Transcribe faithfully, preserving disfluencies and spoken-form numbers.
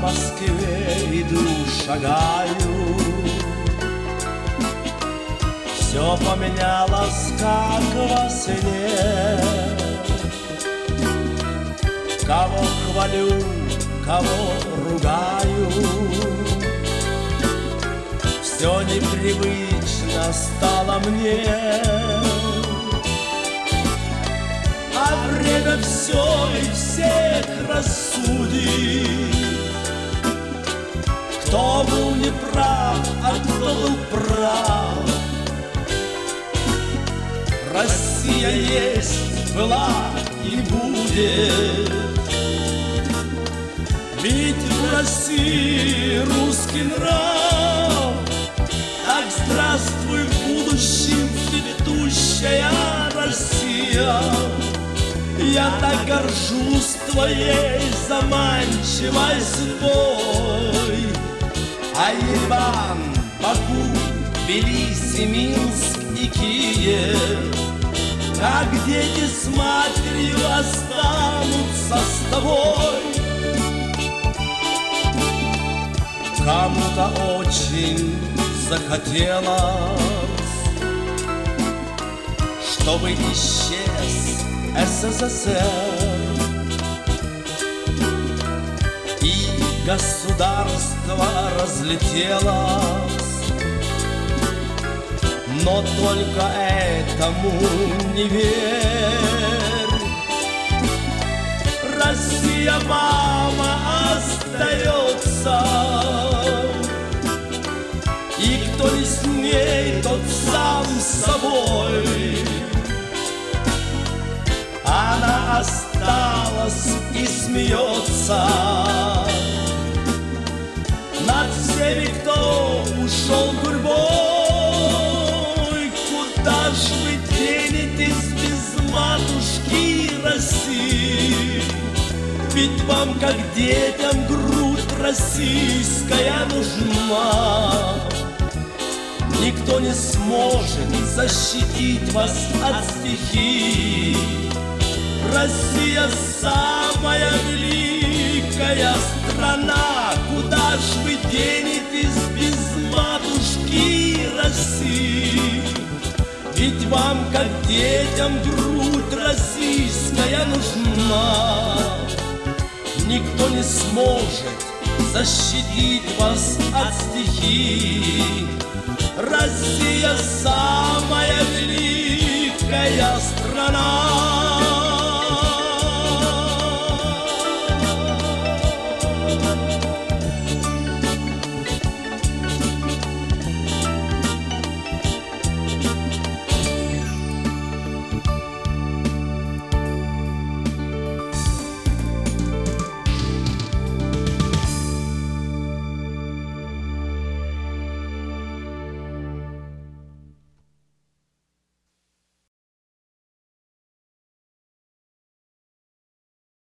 Москве иду, шагаю. Все поменялось, как во сне. Кого хвалю, кого ругаю, все непривычно стало мне. А время все и всех рассудит. Кто был неправ, а кто был прав. Россия есть, была и будет. Ведь в России русский нрав. Так здравствуй в будущем, цветущая Россия. Я так горжусь твоей заманчивой судьбой. А Ереван, Баку, Тбилиси, Минск и Киев, как дети с матерью останутся с тобой. Кому-то очень захотелось, чтобы исчез СССР, и государство разлетелось. Но только этому не верь. Россия, мама, остается. И кто не с ней, тот сам собой. Она осталась и смеется над всеми, кто ушел гурьбой. Куда ж вы денетесь без матушки России? Ведь вам, как детям, грудь российская нужна. Никто не сможет защитить вас от стихий. Россия самая великая страна. Куда ж вы денетесь без матушки России? Ведь вам, как детям, грудь российская нужна. Никто не сможет защитить вас от стихий. Россия самая